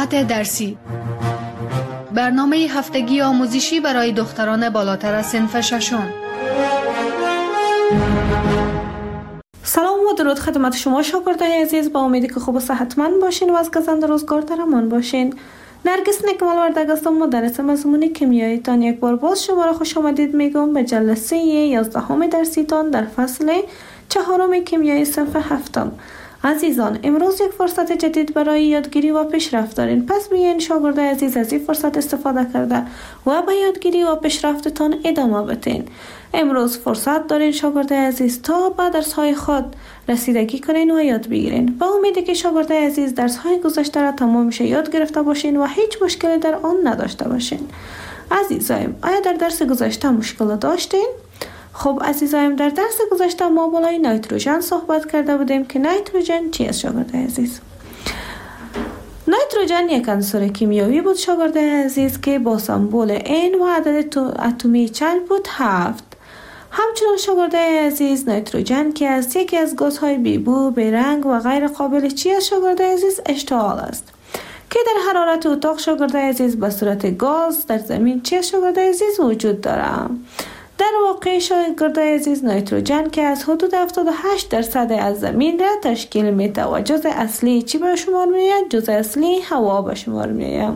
ساعت درسی، برنامه هفتگی آموزشی برای دختران بالاتر از صنف ششم. سلام و درود خدمت شما شاگردای عزیز، با امیدی که خوب و صحتمند باشین و از گزند روزگار در امان باشین. نرگس نکمل وردگ هستم، مدرس مضمون کیمیایی تان. یک بار باز شما را خوش آمدید میگم به جلسه 11 درسی تان در فصل 4 کیمیایی صنف 7. عزیزان، امروز یک فرصت جدید برای یادگیری و پیشرفت دارین. پس بیاین شاگردای عزیز از این فرصت استفاده کرده و به یادگیری و پیشرفتتان ادامه بدین. امروز فرصت دارین شاگردای عزیز تا به درس‌های خود رسیدگی کنین و یاد بگیرین. با امیدی که شاگردای عزیز درس‌های گذشته را تمامش یاد گرفته باشین و هیچ مشکلی در آن نداشته باشین. عزیزایم، آیا در درس گذشته مشکل داشتین؟ خب عزیزایم، در درس گذشته ما بالای نیتروژن صحبت کرده بودیم که نیتروژن چی است شاگردای عزیز؟ نیتروژن یک عنصر کیمیایی بود شاگردای عزیز که با سمبل N و عدد اتمی چند بود؟ 7. همچنین شاگردای عزیز، نیتروژن که از یکی از گازهای بیبو، بیرنگ و غیر قابل چی است شاگردای عزیز؟ اشتعال است که در حرارت اتاق شاگردای عزیز به صورت گاز در زمین چی است شاگردای عزیز؟ وجود دارد. در واقع شاگردای عزیز، نیتروژن که از حدود 78% از زمین را تشکیل میده و جزء اصلی چی به شمار میآید؟ جزء اصلی هوا به شمار میآید.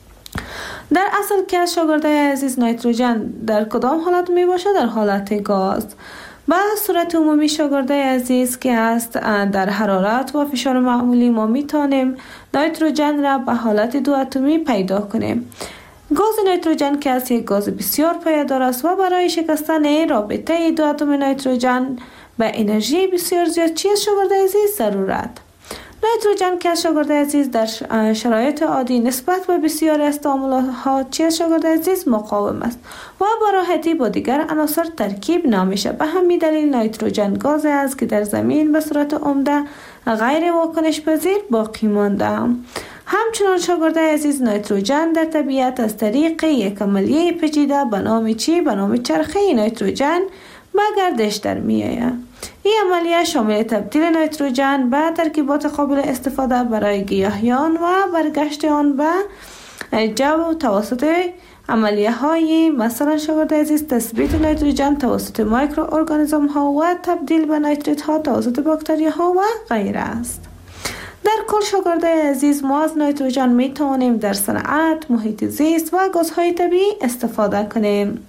در اصل که شاگردای عزیز، نیتروژن در کدام حالت می باشد؟ در حالت گاز. به صورت عمومی شاگردای عزیز که است در حرارت و فشار معمولی ما می توانیم نیتروژن را به حالت 2 اتمی پیدا کنیم. گاز نیتروژن که است یک گاز بسیار پایدار است و برای شکستن رابطه 2 اتم نیتروژن به انرژی بسیار زیاد چی است شاگردای عزیز؟ ضرورت. نیتروژن که شاگردای عزیز در شرایط عادی نسبت به بسیاری از تعاملات چی است شاگردای عزیز؟ مقاوم است و با راحتی با دیگر عناصر ترکیب نمیشه. به همین دلیل نیتروژن گازی است که در زمین به صورت عمده غیر واکنش پذیر باقی مانده. همچنان شاگردای عزیز، نیتروژن در طبیعت از طریق یک عملیه پیچیده به نام چی؟ به نام چرخه نیتروژن به گردش در می آید. این عملیه شامل تبدیل نیتروژن به ترکیبات قابل استفاده برای گیاهیان و برگشت آن به جو توسط عملیه های مثلا شاگردای عزیز تثبیت نیتروژن توسط میکروارگانیسم ها و تبدیل به نیتریت ها توسط باکتری ها و غیره است. در کل شاگردای عزیز، ما از نیتروژن می توانیم در صنعت، محیط زیست و گازهای طبیعی استفاده کنیم.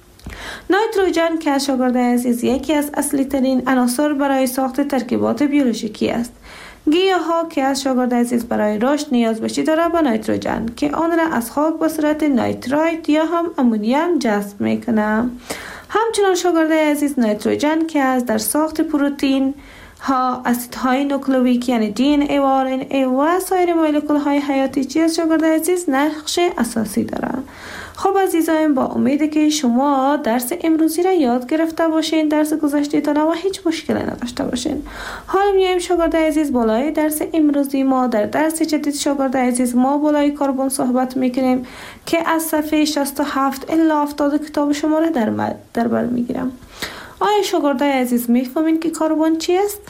نیتروژن که شاگردای عزیز یکی از اصلی ترین عناصر برای ساخت ترکیبات بیولوژیکی است. گیاها که از شاگردای عزیز برای رشد نیاز بشی داره به نیتروژن که آن را از خاک به صورت نایترایت یا هم امونیم جذب میکنه. همچنان شاگردای عزیز، نیتروژن که از در ساخت پروتئین ها، اسیدهای نوکلئیک یعنی DNA و RNA و سایر مولکول‌های حیاتی چی است شاگردای عزیز؟ نقش اساسی دارند. خب عزیزان، با امیده که شما درس امروزی را یاد گرفته باشین، درس گذشته تان و هیچ مشکلی نداشته باشین. حالا میایم شاگردای عزیز بالای درس امروزی ما در درس جدید شاگردای عزیز ما بالای کربن صحبت میکنیم که از صفحه 67 الی 70 کتاب شما را در بر میگیرم. آیا شاگردای عزیز میفهمین که کربن چی است؟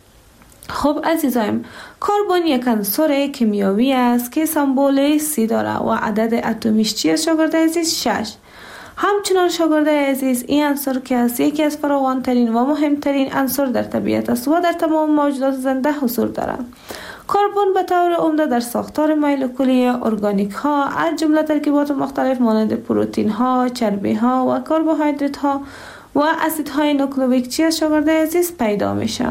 خب عزیزایم، کربن یک عنصر کیمیایی است که سمبل C داره و عدد اتمیش چی است شاگردای عزیز؟ 6. همچنان شاگردای عزیز، این عنصر که است یکی از فراوانترین و مهمترین عنصر در طبیعت است و در تمام موجودات زنده حضور دارد. کربن به طور عمده در ساختار مولکولی ارگانیک ها از جمله ترکیبات مختلف مانند پروتئین ها، چربی ها و کربوهیدرات ها و اسیدهای نوکلئیک چی است شاگردای عزیز؟ پیدا میشه.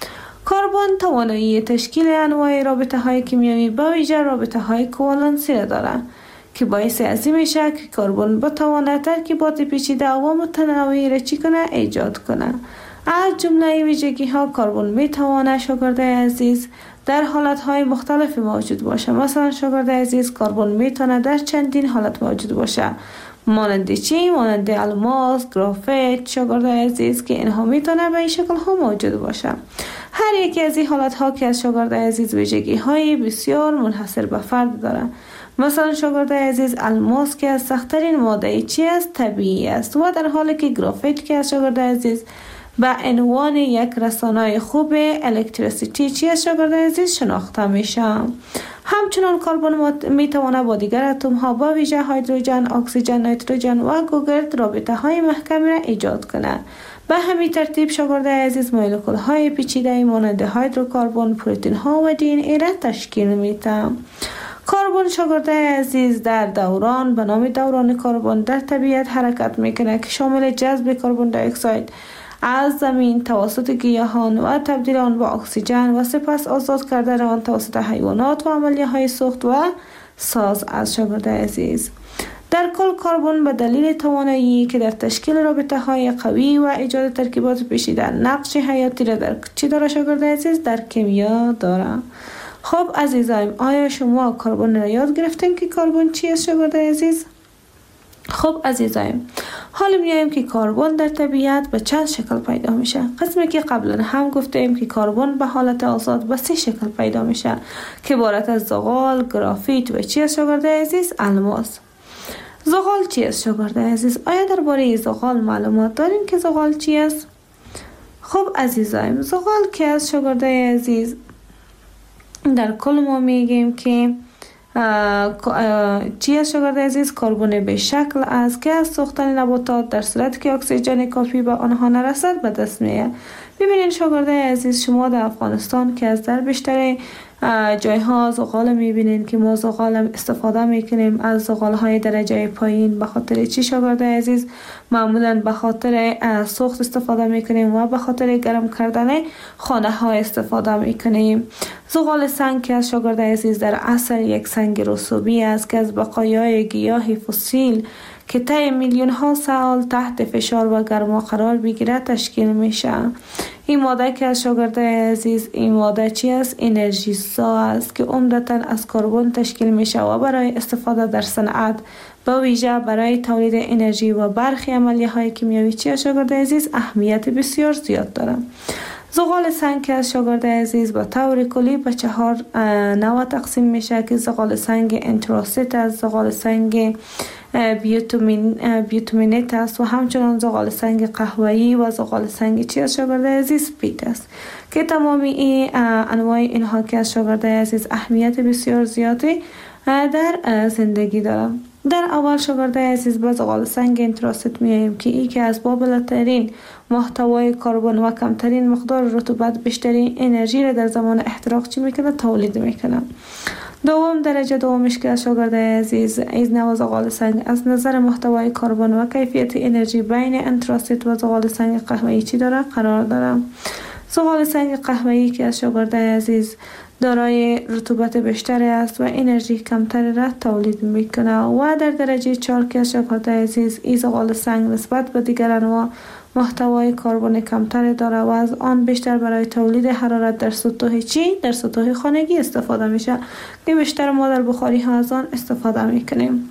کربن توانایی تشکیل انواع رابطه های کیمیایی به ویژه رابطه های کوالنسی را دارد که باعث از این میشه که کربن بتواند ترکیبات پیچیده و متنوعی را چی کنه؟ ایجاد کنه. از جمله ویژگی ها کربن میتواند شاگردای عزیز در حالت های مختلف موجود باشه. مثلا شاگردای عزیز، کربن میتونه در چندین حالت موجود باشه، مانند چی؟ مانند الماس، گرافیت شاگردای عزیز که اینها میتونه به این شکل ها موجود باشه. هر یکی از این حالت ها که از شاگردای عزیز ویژگی های بسیار منحصر به فرد داره. مثلا شاگردای عزیز، الماس که از سخت‌ترین ماده چی است؟ طبیعی است و در حالی که گرافیت که از شاگردای عزیز به عنوان یک رسانه خوب الکتریسیتی چی است شاگردان عزیز شناخته میشه. همچنان کربن می تواند با دیگر اتم ها با ویژه هیدروژن، اکسیژن، نیتروژن و گوگرد رابطه های محکمی را ایجاد کنه. به همین ترتیب شاگردان عزیز مولکول های پیچیده مانند هیدروکربن، پروتئین ها و دی ان ای را تشکیل میده. کربن شاگردان عزیز در دوران به نام دوران کربن در طبیعت حرکت میکنه که شامل جذب کربن دی اکساید از زمین توسط گیاهان و تبدیل آن به اکسیژن و سپس آزاد کردن آن توسط حیوانات و عملیه های سوخت و ساز از شاگردان عزیز. در کل کربن به دلیل توانایی که در تشکیل رابطه های قوی و ایجاد ترکیبات پیچیده نقش حیاتی را در چی داره شاگردان عزیز؟ در کیمیا داره. خب عزیزایم، آیا شما کربن را یاد گرفتین که کربن چی است شاگردان عزیز؟ خب عزیزایم، حالا میایم که کربن در طبیعت به چند شکل پیدا میشه. قسمی که قبلا هم گفتیم که کربن به حالت آزاد به 3 شکل پیدا میشه که عبارت از زغال، گرافیت و چی است شاگردان عزیز؟ الماس. زغال چی است شاگردان عزیز؟ آیا درباره زغال معلومات دارین که زغال چی است؟ خب عزیزایم، زغال کی است شاگردان عزیز؟ در کل ما میگیم که چی است شاگردان عزیز؟ کربن به شکل است که از سوختن نباتات در صورتی که اکسیژن کافی به آنها نرسد به دست میاد. ببینید شاگردان عزیز، شما در افغانستان که از در بیشتر جایها زغال میبینین که ما زغال استفاده میکنیم از زغال های درجه پایین. به خاطر چی شاگردان عزیز؟ معمولا به خاطر سوخت استفاده میکنیم و به خاطر گرم کردن خانه ها استفاده میکنیم. زغال سنگ که از شاگردان عزیز در اصل یک سنگ رسوبی است که از بقایای گیاه فسیل که طی میلیون ها سال تحت فشار و گرما قرار بگیرد تشکیل میشه. این ماده که از شاگردان عزیز، این ماده چی است؟ انرژی سا است که عمدتاً از کربن تشکیل میشه و برای استفاده در صنعت با ویژه برای تولید انرژی و برخی عملیه های کیمیایی چی از شاگردان عزیز اهمیت بسیار زیاد داره. زغال سنگ که از شاگردان عزیز به طور کلی به 4 نوع تقسیم میشه که زغال سنگ انتراست است، زغال سنگ بیوتومینت است و همچنان زغال سنگ قهوه‌ای و زغال سنگ چی از شاگردان عزیز پیت است که تمامی این انواع اینها که از شاگردان عزیز اهمیت بسیار زیادی در زندگی دارم. در اول شاگردان عزیز به زغال سنگ انتراست میاییم که ای که از بالاترین محتوای کربن و کمترین مقدار رطوبت بیشترین انرژی را در زمان احتراق چی میکنه؟ تولید میکنه. دوم درجه دومش که از شاگردان عزیز از نوع زغال سنگ از نظر محتوای کربن و کیفیت انرژی بین انتراست و زغال سنگ قهوه‌ای چی داره؟ قرار داره. زغال سنگ قهوه‌ای که از شاگردان عزیز دارای رطوبت بیشتری است و انرژی کمتری را تولید میکنه. و در درجه 4 که از شاگردان عزیز این زغال سنگ نسبت به دیگر انواع محتوای کربن کمتری داره و از آن بیشتر برای تولید حرارت در سطوح چی؟ در سطوح خانگی استفاده میشه که بیشتر ما در بخاری ها از آن استفاده میکنیم.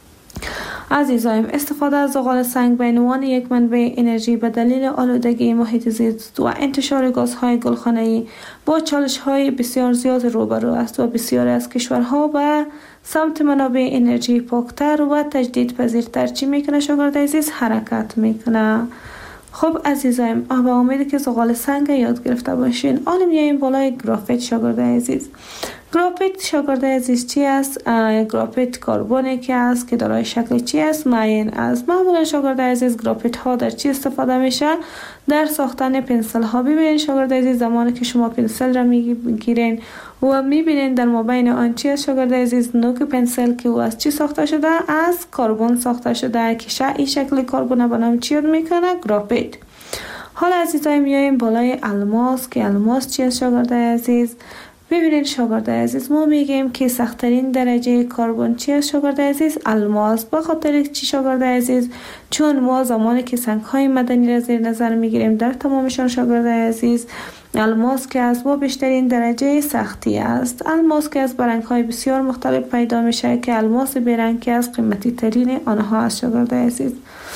عزیزایم، استفاده از زغال سنگ به عنوان یک منبع انرژی به دلیل آلودگی محیط زیست و انتشار گازهای گلخانه‌ای با چالش‌های بسیار زیاد روبرو است و بسیاری از کشورها به سمت منابع انرژی پاکتر و تجدیدپذیرتر چی میکنه شاگردان عزیز؟ حرکت میکنه. خب عزیزایم، به امید که زغال سنگ یاد گرفته باشین. حالا میایم بالای گرافیت شاگردان عزیز. گرافیت شاگردان عزیز چی است؟ گرافیت کربنی که است که دارای شکل چی است؟ معین است. معمولا شاگردان عزیز گرافیت ها در چی استفاده میشه؟ در ساختن پنسل ها. ببینید شاگردان عزیز، زمانی که شما پنسل را میگیرین و میبینین در مابین آن چی است شاگردان عزیز؟ نوک پنسل که او از چی ساخته شده؟ از کربن ساخته شده که این شکل کربن به نام چی یاد میکنه؟ گرافیت. حالا عزیزای میایم بالای الماس که الماس چی است شاگردان عزیز؟ ببینید شاگردان عزیز، ما میگیم که سخت‌ترین درجه کربن چی است شاگردان عزیز؟ الماس. به خاطر چی شاگردان عزیز؟ چون ما زمانی که سنگ‌های معدنی را زیر نظر میگیریم در تمامشان شاگردان عزیز الماس که از با بیشترین درجه سختی است. الماس که از برنگ‌های بسیار مختلف پیدا میشه که الماس برنگ که از قیمتی ترین آنها است شاگردان عزیز.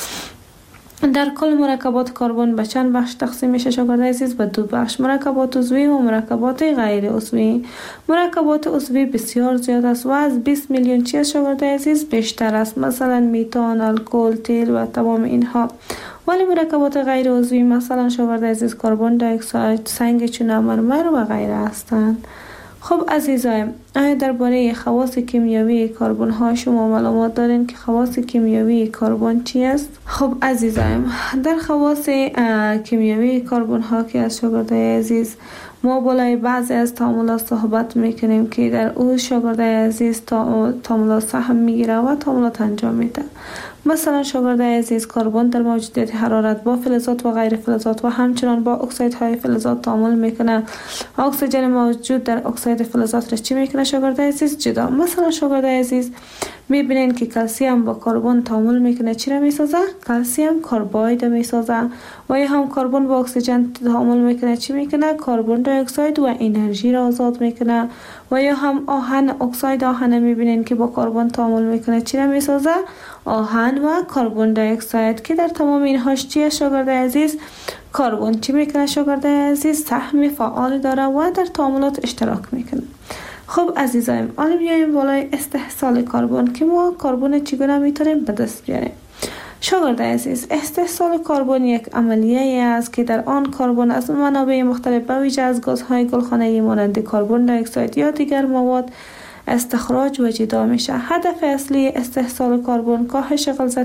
در کل مرکبات کربن به چند بخش تقسیم میشه شاگردان عزیز؟ به 2 بخش، مرکبات عضوی و مرکبات غیر عضوی. مرکبات عضوی بسیار زیاد است و از 20 میلیون چی است شاگردان عزیز؟ بیشتر است، مثلا میتان، الکل، تیل و تمام اینها. ولی مرکبات غیر عضوی مثلا شاگرد عزیز کربن دی اکساید، سنگ چونه، مرمر و غیره هستند. خب عزیزایم، آیا درباره خواص کیمیایی کربن ها شما معلومات دارین که خواص کیمیایی کربن چی است؟ خب عزیزایم، در خواص کیمیایی کربن ها که از شاگرد عزیز ما بالای بعضی از تعاملات صحبت میکنیم که در او شاگرد عزیز تعاملات سهم میگیره و تعاملات انجام میده. مثلا شاگرد عزیز کربن در موجودیت حرارت با فلزات و غیر فلزات و همچنان با اکسایدهای فلزات تعامل میکنه. اکسیژن موجود در اکساید فلزات را چی میکنه شاگرد عزیز؟ جدا. مثلا شاگرد عزیز میبینین که کلسیم با کربن تعامل میکنه، چی را میسازه؟ کلسیم کرباید میسازه. و یا هم کربن با اکسیژن تعامل میکنه، چی میکنه؟ کربن دی اکساید و انرژی را آزاد میکنه. و یا هم آهن، اکساید آهن میبینین که با کربن تعامل میکنه، چی را میسازه؟ آهن و کربن دی اکساید، که در تمام اینهاش چیه شاگرد عزیز؟ کربن چی میکنه شاگرد عزیز؟ سهم فعال داره و در تعاملات اشتراک میکنه. خب عزیزایم، حالا بیایم بالای استحصال کربن که ما کربن چگونه میتونیم به دست بیاریم. شاگرد عزیز، استحصال کربن یک عملیه است که در آن کربن از منابع مختلف به ویژه از گازهای گلخانه‌ای مانند کربن دی اکساید یا دیگر مواد استخراج و جدا میشه. هدف اصلی استحصال کربن کاهش غلظت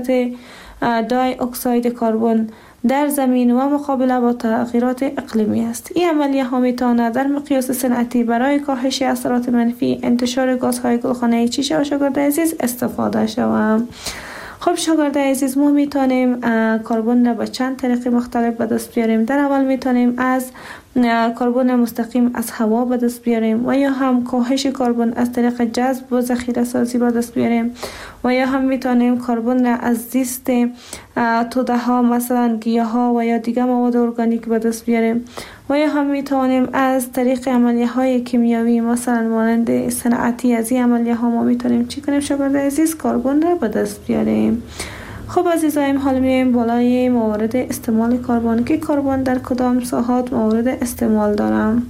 دی اکساید کربن در زمین و مقابله با تغییرات اقلیمی است. این عملیه ها میتونه در مقیاس صنعتی برای کاهش اثرات منفی انتشار گازهای گلخانه‌ای چی شود شاگرد عزیز؟ استفاده شود. خب شاگرد عزیز، ما میتونیم کربن را به چند طریق مختلف به دست بیاریم. در اول میتونیم از کربن مستقیم از هوا به دست بیاریم و یا هم کاهش کربن از طریق جذب و ذخیره سازی به دست بیاریم و یا هم میتونیم کربن را از زیست توده ها مثلا گیاه ها و یا دیگر مواد ارگانیک به دست بیاریم و یا هم میتونیم از طریق عملیه های کیمیایی مثلا مانند صنعتی از این عملیه ها ما میتونیم چی کنیم شاگرد عزیز؟ کربن را به دست بیاریم. خب عزیزایم، حالا میایم بالای موارد استعمال کربن که کربن در کدام ساحات مورد استعمال دارم.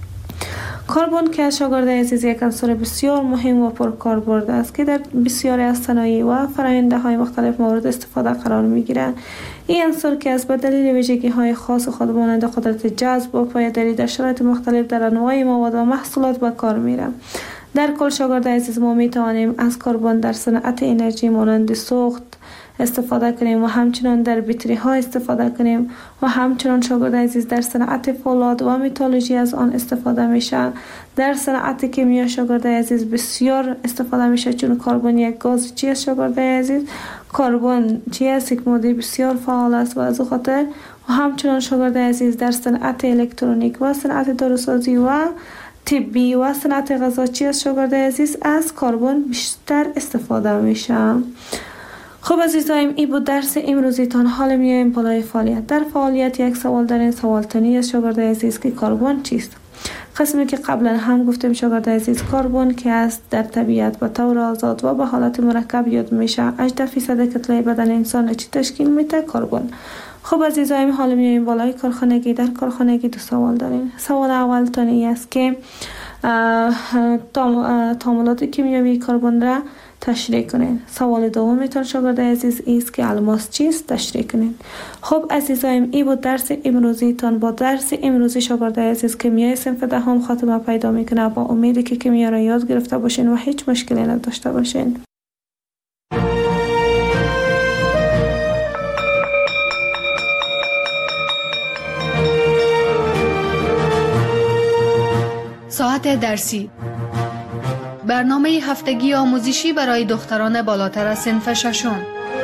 کربن که شاگرد عزیز یک عنصر بسیار مهم و پرکاربرد است که در بسیاری از صنایع و فرآیندهای های مختلف مورد استفاده قرار میگیرد. این عنصر که از به دلیل ویژگی های خاص خود مانند قدرت جذب و پایداری در شرایط مختلف در انواع مواد و محصولات به کار میره. در کل شاگرد عزیز، ما میتوانیم از کربن در صنعت انرژی مانند سوخت استفاده کنیم و همچنان در بطری ها استفاده کنیم و همچنان شاگرد عزیز در صنعت فولاد و متالورژی از آن استفاده میشه. در صنعت کیمیا شاگرد عزیز بسیار استفاده میشه، چون کربن یک گاز چی است شاگرد عزیز؟ کربن چی است؟ یک ماده بسیار فعال است و از خاطر و همچنان شاگرد عزیز در صنعت الکترونیک و صنعت داروسازی و طبی و صنعت غذا چی است شاگرد عزیز؟ از کربن بیشتر استفاده میشه. خب عزیزایم، این بود درس امروزیتان. حالا میایم بالای فعالیت. در فعالیت یک سوال دارین. سوال تانی از شاگرد عزیز که کربن چیست؟ قسمی که قبلا هم گفتیم شاگرد عزیز، کربن که است در طبیعت به طور آزاد و به حالت مرکب یاد میشه. 18% کتله بدن انسان چی تشکیل میده؟ کربن. خب عزیزایم، حالا میایم بالای کارخانگی. در کارخانگی دو سوال دارین. سوال اول تانی است که تعاملات کیمیایی کربن را تشریح کنین. سوال دومیتون شاگرد عزیز است که الماس چیست؟ تشریح کنین. خب عزیزایم، این بود درس امروزیتان. با درس امروزی شاگرد عزیز کیمیای صنف دهم خاتمه پیدا میکنه. با امیدی که کیمیا را یاد گرفته باشین و هیچ مشکلی نداشته باشین. ساعت درسی، برنامه هفتگی آموزشی برای دختران بالاتر از صنف ششم.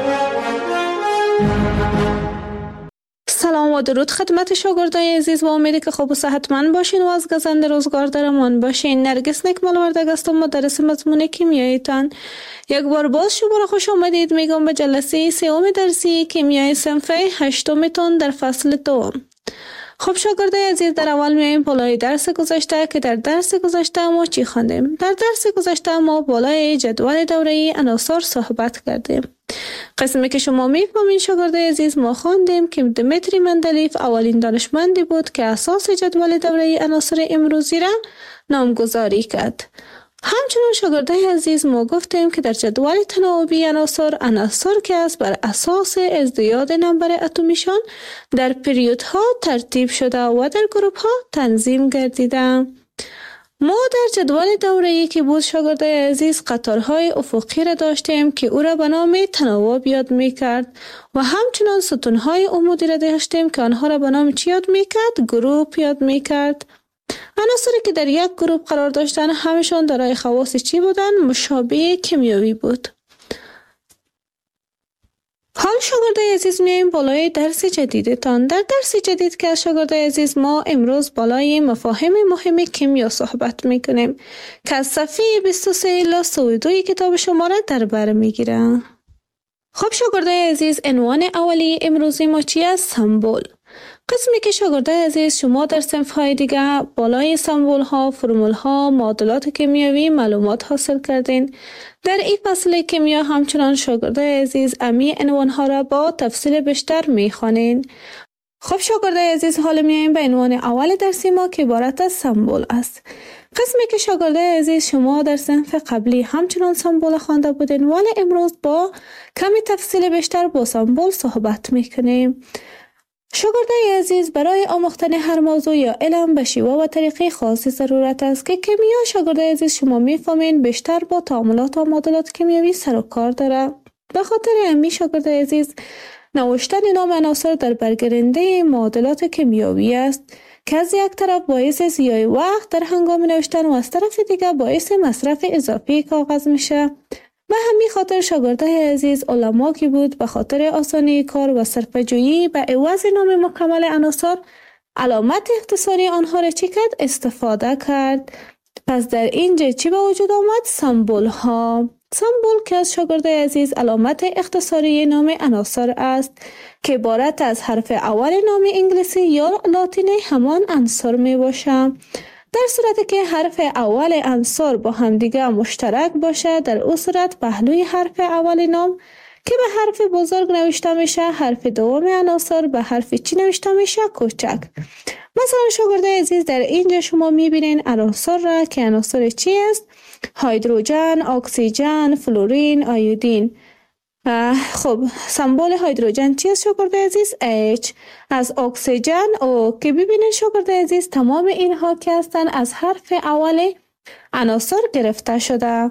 سلام و درود خدمت شاگردای عزیز و امیدی که خوب و صحتمند باشین و از گزند روزگار درمان باشین. نرگس نکمل وردگ هستم، مدرس مضمون کیمیایتان. یک بار باز شما خوش آمدید میگم به جلسه سوم درسی کیمیای صنف هشتمتون در فصل دوم. خب شاگردای عزیز، در اول میایم بالای درس گذشته که در درس گذشته ما چی خواندیم؟ در درس گذشته ما بالای جدول دوره‌ای عناصر صحبت کردیم. قسمی که شما میفهمین شاگردای عزیز، ما خواندیم که دمیتری مندلیف اولین دانشمندی بود که اساس جدول دوره‌ای عناصر امروزی را نامگذاری کرد. همچنان شاگردای عزیز ما گفتیم که در جدول تناوبی عناصر که است بر اساس ازدیاد نمبر اتمیشان در پریودها ترتیب شده و در گروپ ها تنظیم گردیده. ما در جدول دوره‌ای که بود شاگردای عزیز قطارهای افقی را داشتیم که او را به نام تناوب یاد می‌کرد و همچنان ستونهای عمودی را داشتیم که آنها را به نام چی یاد می‌کرد؟ گروپ یاد می‌کرد. عناصری که در یک گروپ قرار داشتن همشان دارای خواص چی بودن؟ مشابه کیمیایی بود. حال شاگردای عزیز میایم بالای درس جدیدتان. در درس جدید که از شاگردای عزیز ما امروز بالای مفاهیم مهم کیمیا صحبت میکنیم که از صفحه 23 الی 32 کتاب شما را در بر میگیره. خب شاگردای عزیز عنوان اولی امروزی ما چی است؟ سمبل. قسمی که شاگردای عزیز شما در صنف‌های دیگه بالای سمبول‌ها، فرمول‌ها، معادلات کیمیایی معلومات حاصل کردین. در این فصل کیمیا همچنان شاگردای عزیز امی عنوان‌ها را با تفصیل بیشتر می‌خوانین. خب شاگردای عزیز حالا میایم به عنوان اول درسی ما که عبارت از سمبل است. قسمی که شاگردای عزیز شما در صنف قبلی همچنان سمبل خوانده بودین ولی امروز با کمی تفصیل بیشتر با سمبل صحبت می‌کنیم. شاگردای عزیز برای آموختن هر موضوع یا علم به شیوه و طریقه خاصی ضرورت است که کیمیا شاگردای عزیز شما میفهمین بیشتر با تعاملات و معادلات کیمیایی سر و کار داره. به خاطر همین شاگردای عزیز نوشتن نام عناصر در برگرنده معادلات کیمیایی است که از یک طرف باعث ضیاع وقت در هنگام نوشتن و از طرف دیگر باعث مصرف اضافی کاغذ میشه. به همین خاطر شاگردای عزیز علما که بود به خاطر آسانی کار و صرفه‌جویی به عوض نام مکمل عناصر علامت اختصاری آنها را چی کرد؟ استفاده کرد. پس در اینجا چی به وجود آمد؟ سمبول ها. سمبول که از شاگردای عزیز علامت اختصاری نام عناصر است که عبارت از حرف اول نام انگلیسی یا لاتینی همان عنصر می باشه. در صورتی که حرف اول عنصر با همدیگه مشترک باشه در او صورت پهلوی حرف اول نام که به حرف بزرگ نوشته میشه حرف دوم عناصر به حرف چی نوشته میشه؟ کوچک. مثلا شاگردای عزیز در اینجا شما میبینین عناصر را که عناصر چی است؟ هیدروژن، اکسیژن، فلورین، آیودین. خب سمبل هیدروژن چی است شاگردای عزیز؟ H. از اکسیژن او که ببینید شاگردای عزیز تمام اینها که هستن از حرف اول عناصر گرفته شده.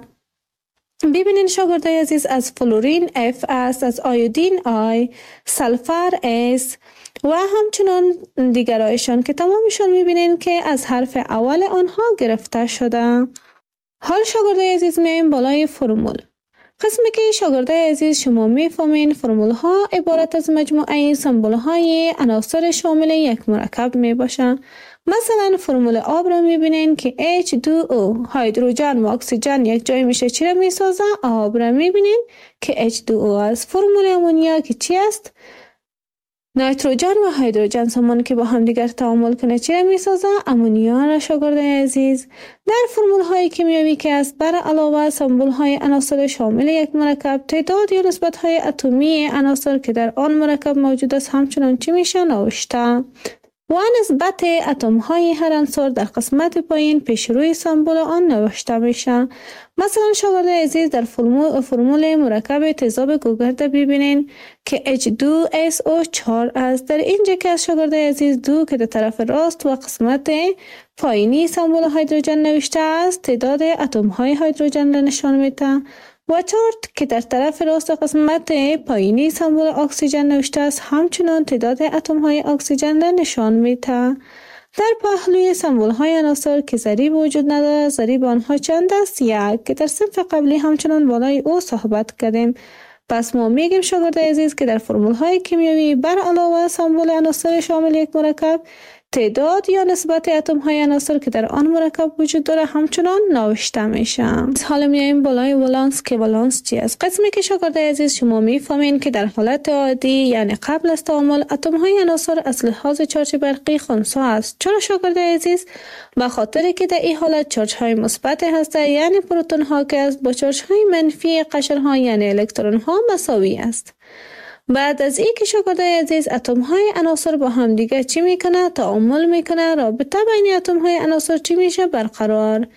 ببینید شاگردای عزیز از فلورین F است، از آیودین I، سلفر S و همچنان دیگرایشان که تمامشان میبینید که از حرف اول آنها گرفته شده. حال شاگردای عزیز میایم بالای فرمول. قسمی که شاگردای عزیز شما میفهمین فرمول ها عبارت از مجموعه سمبل های عناصر شامل یک مرکب می باشن. مثلا فرمول آب را میبینین که H2O هیدروژن و اکسیژن یک جای میشه چی را میسازه؟ آب را میبینین که H2O است. فرمول امونیا که چی است؟ نیتروژن و هیدروژن سامان که با هم دیگر تعامل کنه چی را میسازه؟ امونیا را شاگردای عزیز. در فرمول های کیمیایی که است بر علاوه سمبل های عناصر شامل یک مرکب تعداد یا نسبت های اتمی عناصر که در آن مرکب موجود است همچنان چی میشه؟ نوشته. و نسبت اتم های هر عنصر در قسمت پایین پیش روی سمبل آن نوشته میشه. مثلا شاگردای عزیز در فرمول مرکب تیزاب گوگرد ببینین که H2SO4 است. در اینجا که از شاگردای عزیز دو که در طرف راست و قسمت پایینی سمبل هیدروژن نوشته است تعداد اتم های هیدروژن را نشان میده و 4 که در طرف راست قسمت پایینی سمبل اکسیژن نوشته است همچنان تعداد اتم های اکسیژن را نشان میده. در پهلوی سمبل های عناصر که ضریب وجود ندارد ضریب آنها چند است؟ 1 که در صنف قبلی همچنان بالای او صحبت کردیم. پس ما میگیم شاگردای عزیز که در فرمول های کیمیایی بر علاوه سمبل عناصر شامل یک مرکب تعداد یا نسبت اتم های عناصر که در آن مرکب وجود داره همچنان نوشته میشه. حالا میایم بالای ولانس که ولانس چی است؟ قسمی که شاگردای عزیز شما میفهمین که در حالت عادی یعنی قبل از تعامل اتم های عناصر از لحاظ چارج برقی خنثی است. چرا شاگردای عزیز؟ به خاطر که در این حالت چارج های مثبت هسته یعنی پروتون ها که است با چارج های منفی قشر ها یعنی الکترون ها مساوی است. بعد از این که شاگردای عزیز اتم های عناصر با هم دیگه چی میکنه؟ تعامل میکنه. رابطه بین اتم های عناصر چی میشه؟ برقرار.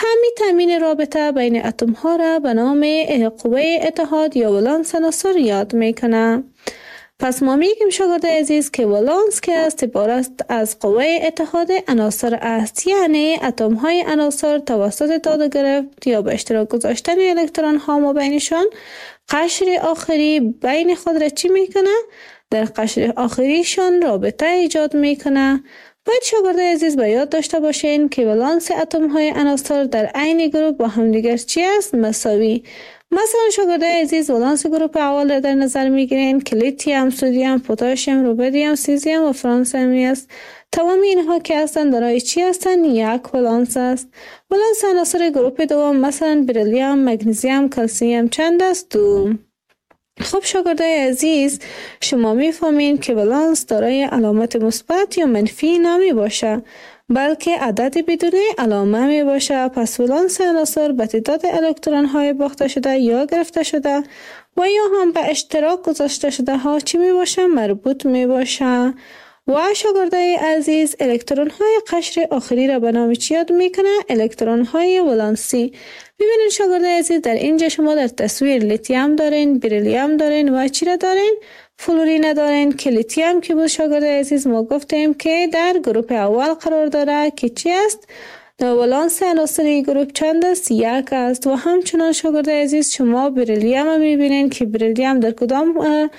همین تامین رابطه بین اتم ها را به نام قوه اتحاد یا ولانس عناصر یاد میکنه. پس ما میگیم شاگرد عزیز که ولانس که است عبارت از قوه اتحاد عناصر است، یعنی اتم های عناصر توسط داده گرفت یا به اشتراک گذاشتن الکترون ها ما بینشان قشر آخری بین خود را چی میکنه؟ در قشر آخریشان رابطه ایجاد میکنه. باید شاگرد عزیز به یاد داشته باشین که ولانس اتم های عناصر در عین گروپ با همدیگر چی است؟ مساوی. مثلا شاگرد عزیز ولانس گروپ اول را در نظر میگیرین که لیتیوم، سدیم، پتاسیم، رودیم، سیزیم و فرانسمی است. تمام اینها که هستند دارای چی هستند؟ یک ولانس است. ولانس عناصر گروپ دوم مثلا بریلیوم، مگنیزیم، کلسیم چند است؟ 2. خب شاگردای عزیز، شما میفهمین که ولانس دارای علامت مثبت یا منفی نمی باشه، بلکه عدد بدون علامه می باشه. پس ولانس عناصر به تعداد الکترون های باخته شده یا گرفته شده و یا هم به اشتراک گذاشته شده ها چی می باشه؟ مربوط می باشه. و شاگردای عزیز، الکترون های قشر آخری را به نام چی یاد میکنه؟ الکترون های ولانسی. ببینید شاگردای عزیز، در اینجا شما در تصویر لیتیوم دارین، بریلیوم دارین و چی را دارین؟ فلورین دارین که لیتیوم که بود شاگردای عزیز ما گفتیم که در گروپ اول قرار داره که چی است؟ ولانس عناصری گروپ چند است؟ 1 است. و همچنان شاگردای عزیز شما بریلیوم میبینین که بریلیوم در کدام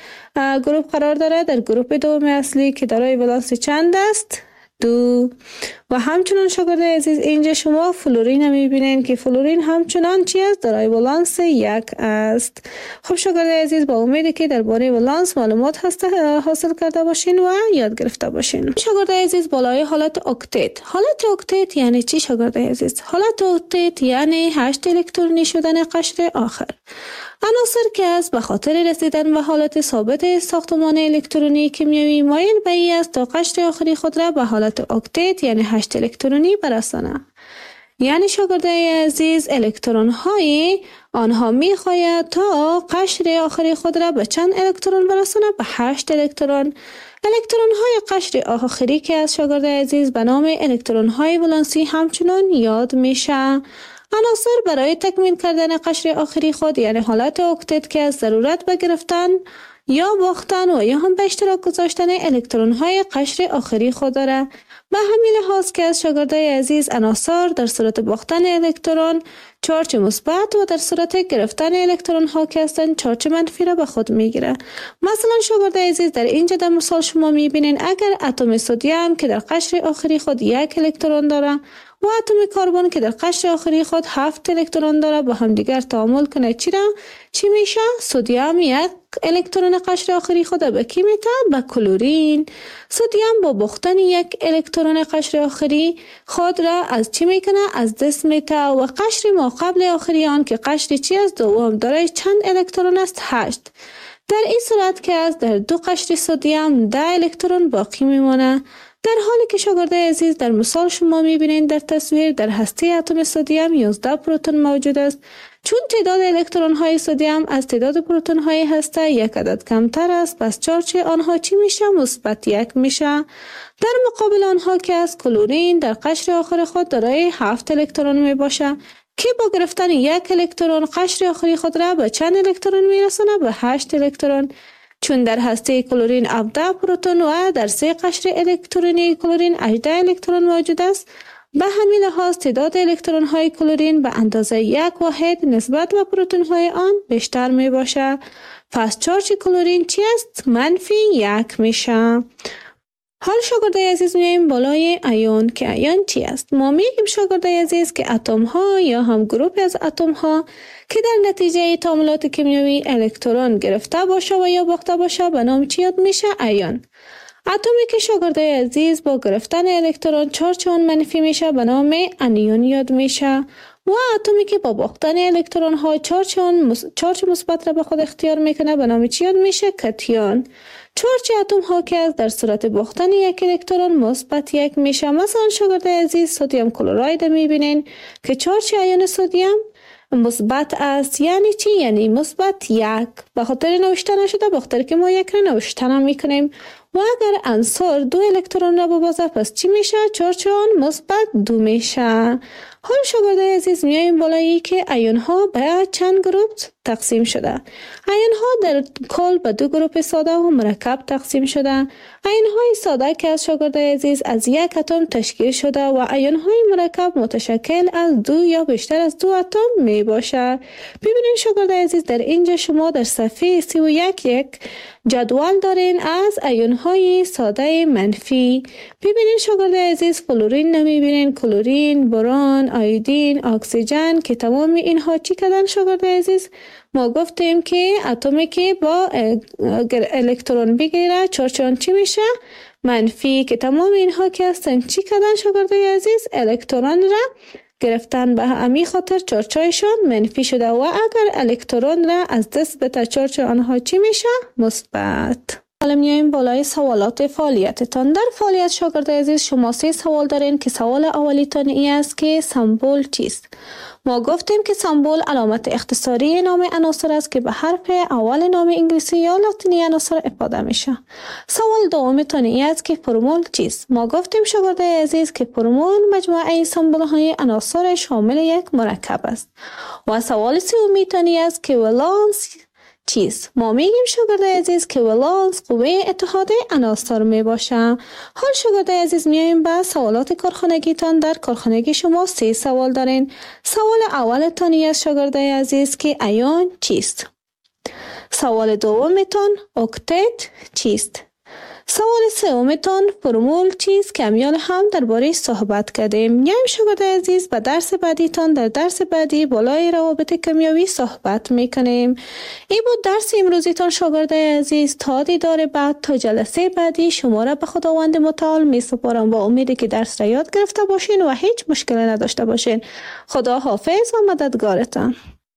گروپ قرار داره؟ در گروپ دوم اصلی که دارای ولانس چند است؟ 2. و همچنان شاگردای عزیز اینجا شما فلورین میبینین که فلورین همچنان چی است؟ دارای ولانس 1 است. خب شاگردای عزیز، با امیدی که درباره ولانس معلومات حاصل کرده باشین و یاد گرفته باشین. شاگردای عزیز، بالای حالت اکتت. حالت اکتت یعنی چی شاگردای عزیز؟ حالت اکتت یعنی 8 الکترونی شدن قشر آخر. عناصر که از به خاطر رسیدن به حالت ثابت ساختمان الکترونی کیمیایی مایل به این است تا قشر آخری خود را به حالت اکتت یعنی 8 الکترونی برسانه. یعنی شاگردای عزیز، الکترون های آنها می خواهد تا قشر آخری خود را به چند الکترون برسانه؟ به 8 الکترون. الکترون های قشر آخری که از شاگردای عزیز به نام الکترون های ولانسی همچنان یاد میشه. عناصر برای تکمیل کردن قشر آخری خود یعنی حالت اکتت که از ضرورت به گرفتن یا باختن و یا هم به اشتراک گذاشتن الکترون های قشر آخری خود داره. به همین لحاظ که از شاگردای عزیز عناصر در صورت باختن الکترون چارج مثبت و در صورت گرفتن الکترون ها که هستند چارج منفی را به خود میگیره. مثلا شاگردای عزیز، در اینجا در مثال شما میبینین اگر اتم سدیم که در قشر آخری خود 1 الکترون داره و اتم کربن که در قشر آخری خود 7 الکترون داره با هم دیگر تعامل کنه چی میشه؟ سدیم 1 الکترون قشر آخری خود به کی میده؟ به کلورین. سدیم با باختن 1 الکترون قشر آخری خود را از چی میکنه؟ از دست میده و قشر ما قبل آخری آن که قشر چی است؟ دوم دارای چند الکترون است؟ 8. در این صورت که از در 2 قشر سدیم 10 الکترون باقی میمونه. در حالی که شاگردای عزیز در مثال شما میبینید در تصویر در هسته اتم سدیم 11 پروتون موجود است. چون تعداد الکترون های سدیم از تعداد پروتون های هسته 1 عدد کمتر است، پس چارج آنها چی میشه؟ مثبت 1 میشه. در مقابل آنها که از کلورین در قشر آخر خود دارای 7 الکترون می باشه که با گرفتن 1 الکترون قشر آخری خود را به چند الکترون میرسونه؟ به 8 الکترون. چون در هسته کلورین 17 پروتون و در 3 قشر الکترونی کلورین 18 الکترون موجود است، به همین لحاظ تعداد الکترون های کلورین به اندازه 1 واحد نسبت به پروتون های آن بیشتر می باشه. پس چارج کلورین چی است؟ منفی 1 میشه. حال شاگردای عزیز میایم بالای ایون که ایون چی است؟ ما میگیم شاگردای عزیز که اتم ها یا هم گروپ از اتم ها که در نتیجه تعاملات کیمیایی الکترون گرفته باشه و یا باخته باشه به نام چی یاد میشه؟ ایون. اتمی که شاگردای عزیز با گرفتن الکترون چارج آن منفی میشه به نام انیون یاد میشه و اتمی که با باختن الکترون ها چارج مثبت را به خود اختیار میکنه به نام چی یاد میشه؟ کتیون. چارج اتم ها که در صورت باختن 1 الکترون مثبت 1 میشه. مثلا شاگردای عزیز سدیم کلراید میبینین که چارج ایون سدیم مثبت است. یعنی چی؟ یعنی مثبت 1. به خاطر نوشته نشده، به خاطر که ما 1 را نوشته نمیکنیم و اگر عنصر 2 الکترون را ببازد پس چی میشه؟ چارج آن مثبت 2 میشه. حال شاگردای عزیز میایم بالایی که ایون ها به چند گروه تقسیم شده. ایون ها در کل به 2 گروه ساده و مرکب تقسیم شده. ایون های ساده که از شاگردای عزیز از یک اتم تشکیل شده و ایون های مرکب متشکل از 2 یا بیشتر از 2 اتم می باشه. ببینید شاگردای عزیز در اینجا شما در صفحه 31 یک جدول دارین از ایون های ساده منفی. ببینید شاگردای عزیز فلورین نمیبینین، کلورین، برون، آیودین، اکسیژن که تمام اینها چی کردن شاگردای عزیز؟ ما گفتیم که اتمی که با الکترون بگیره چارج چی میشه؟ منفی. که تمام اینها که هستن چی کردن شاگردای عزیز؟ الکترون را گرفتن، به همین خاطر چارجشان منفی شده و اگر الکترون را از دست بده چارج آنها چی میشه؟ مثبت. حالا میایم بالای سوالات فعالیتتان. در فعالیت شاگردای عزیز شما 3 سوال دارین که سوال اولیتان این است که سمبل چیست؟ ما گفتیم که سمبل علامت اختصاری نام عناصر است که به حرف اول نام انگلیسی یا لاتینی عناصر افاده میشه. سوال دومتان این است که فرمول چیست؟ ما گفتیم شاگردای عزیز که فرمول مجموعه سمبل های عناصر شامل یک مرکب است. و سوال سومیتان این است که ولانس چیست؟ ما میگیم شاگردای عزیز که ولانس قوه اتحاد عناصر می باشه. حال شاگردای عزیز میایم به سوالات کارخانگیتان. در کارخانگی شما 3 سوال دارین. سوال اولتان است شاگردای عزیز که ایون چیست؟ سوال دومتان اکتت چیست؟ سوال سومتان فرمول چیست که امیال هم درباره صحبت کردیم. میایم شاگردای عزیز به درس بعدیتان. در درس بعدی بالای روابط کیمیایی صحبت میکنیم. این بود درس امروزیتان شاگردای عزیز. تا دیدار بعد، تا جلسه بعدی شما را به خداوند متعال می سپارم با امیدی که درس را یاد گرفته باشین و هیچ مشکلی نداشته باشین. خدا حافظ و مددگارتان.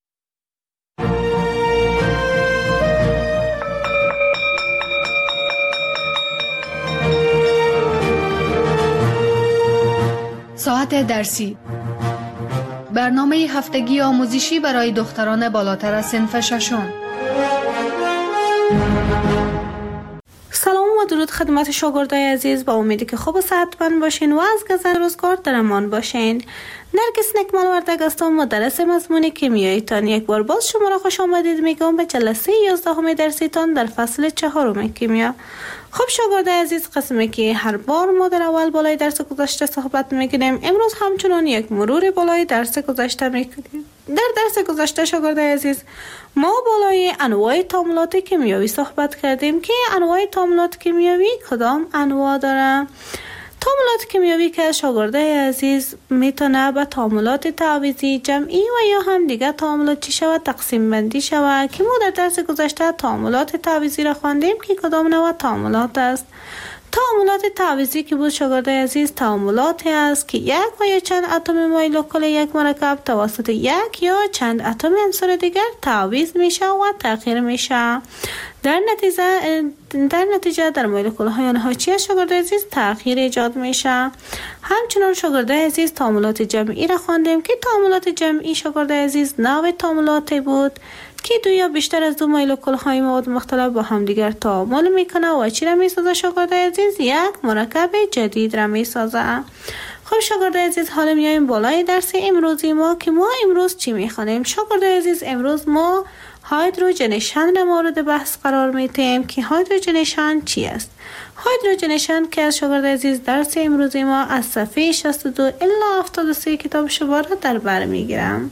ساعت درسی، برنامه هفتگی آموزشی برای دختران بالاتر از صنف ششم. سلام و درود خدمت شاگردای عزیز. با امیدی که خوب و صحتمند باشین و از گذر روزگار در امان باشین. نرگس نکمل وردگ هستم، مدرس مضمون کیمیاییتان. یک بار باز شما را خوش آمدید میگم به جلسه 11 درسیتان در فصل 4 کیمیا. خب شاگردای عزیز، قسمی که هر بار ما در اول بالای درس گذشته صحبت میکنیم، امروز همچنان یک مرور بالای درس گذشته میکنیم. در درس گذشته شاگردای عزیز ما بالای انواع تعاملات کیمیایی صحبت کردیم که انواع تعاملات کیمیایی کدام انواع داره. تعاملات کیمیایی که شاگردای عزیز میتونه به تعاملات تعویضی، جمعی و یا هم دیگه تعاملات چی شود تقسیم بندی شود که ما در درس گذشته تعاملات تعویضی را خواندیم که کدام نوع تعاملات است. تعاملات تعویضی که بود شاگردای عزیز تعاملاتی است که یک و یا چند اتم مولکول یک مرکب توسط یک یا چند اتم عنصر دیگر تعویض میشه و تغییر میشه. در نتیجه در مولکول های آنها چی است شاگردای عزیز؟ تغییر ایجاد میشه. همچنان شاگردای عزیز تعاملات جمعی را خواندیم که تعاملات جمعی شاگردای عزیز نوع تعاملاتی بود که 2 یا بیشتر از 2 مولکول های مواد مختلف با هم دیگر تعامل میکنه و چی را میسازه شاگردای عزیز؟ یک مرکب جدید را میسازه. خب شاگردای عزیز، حالا میایم بالای درس امروزی ما که ما امروز چی میخوانیم شاگردای عزیز؟ امروز ما هایدروژنیشن را مورد بحث قرار میدیم که هایدروژنیشن چی است. هایدروژنیشن که از شاگردای عزیز درس امروزی ما از صفحه 62 الی 73 کتاب شما را در بر میگیرم.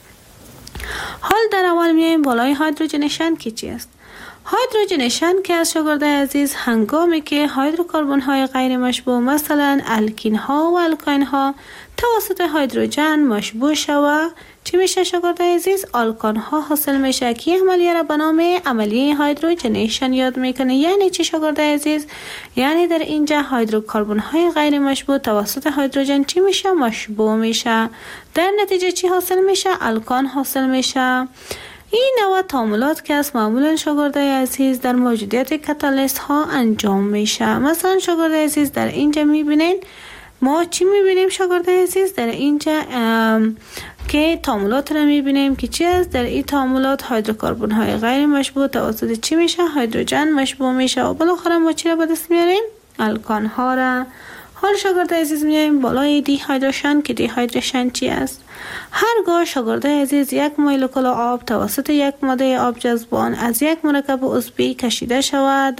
حال در اول میایم بالای هایدروژنیشن که چی است. هایدروژنیشن که از شاگردای عزیز هنگامی که هیدروکربن های غیر مشبوع مثلا الکین ها و الکاین ها توسط هیدروژن مشبوع شود چی میشه شاگردای عزیز؟ آلکان ها حاصل میشه که عملیه را به نام عملیه هایدروژنیشن یاد میکنه. یعنی چی شاگردای عزیز؟ یعنی در اینجا هیدروکربن های غیر مشبوع توسط هیدروژن چی میشه؟ مشبوع میشه. در نتیجه چی حاصل میشه؟ الکان حاصل میشه. این نوع تعاملات که از معمولا شاگردای عزیز در موجودیت کاتالیست ها انجام میشه. مثلا شاگردای عزیز در اینجا میبینین ما چی میبینیم شاگردای عزیز؟ در اینجا که تعاملات را میبینیم که چی است. در این تعاملات هیدروکربن های غیر مشبوع توسط چی میشه؟ هیدروژن مشبوع میشه و بالاخره ما چی را به دست میاریم؟ الکان ها را. حال شاگرد عزیز میایم بالای دی هیدروژن که دی هیدروژن چی است؟ هرگاه شاگرد عزیز یک مولکول آب توسط یک ماده آب جذبان از یک مرکب عضوی کشیده شود